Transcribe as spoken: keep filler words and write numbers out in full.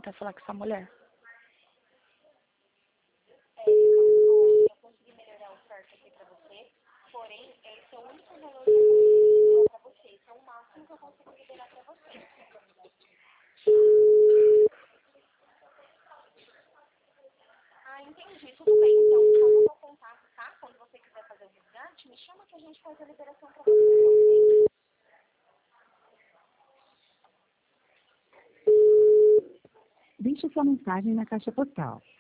tentar falar com essa mulher. É, eu consegui melhorar o certo aqui pra você, porém, esse é o único valor que eu consigo liberar pra você. Esse é o máximo que eu consigo liberar pra você. Ah, entendi. Tudo bem, então. Salva meu contato, tá? Quando você quiser fazer o resgate, me chama que a gente faz a liberação pra você, ok? Deixe sua mensagem na caixa postal.